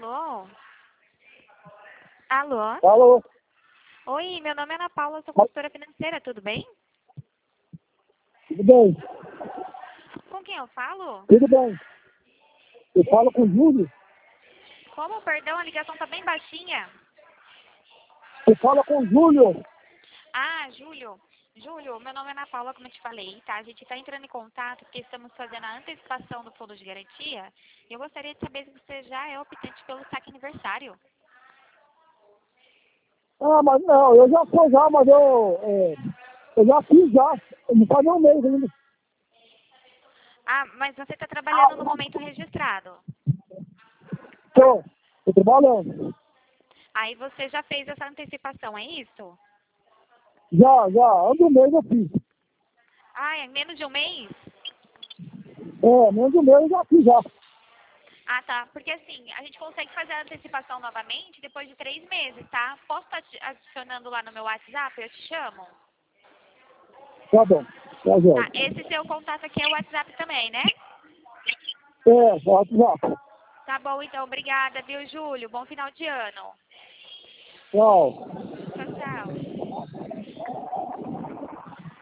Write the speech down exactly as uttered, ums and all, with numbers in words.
Alô? Alô? Alô? Oi, meu nome é Ana Paula, sou consultora financeira, tudo bem? Tudo bem? Com quem eu falo? Tudo bem. Eu falo com o Júlio. Como, perdão, a ligação tá bem baixinha. Eu falo com o Júlio. Ah, Júlio. Júlio, meu nome é Ana Paula, como eu te falei, tá? A gente tá entrando em contato porque estamos fazendo a antecipação do fundo de garantia. E eu gostaria de saber se você já é optante pelo saque aniversário. Ah, mas não, eu já fui já, mas eu, é, eu já fiz já. Não faz nem um mês ainda. Ah, mas você está trabalhando no momento registrado. Tô, tô trabalhando. Aí você já fez essa antecipação, é isso? Já, já, antes do mês eu fiz. Ah, é menos de um mês? É, menos de um mês eu já fiz já. Ah, tá. Porque assim, a gente consegue fazer a antecipação novamente depois de três meses, tá? Posso estar te adicionando lá no meu WhatsApp? Eu te chamo? Tá bom, tá Tá. certo. Esse seu contato aqui é o WhatsApp também, né? É, pode já. Tá bom, então. Obrigada, viu, Júlio? Bom final de ano. Tchau. Tchau, tchau.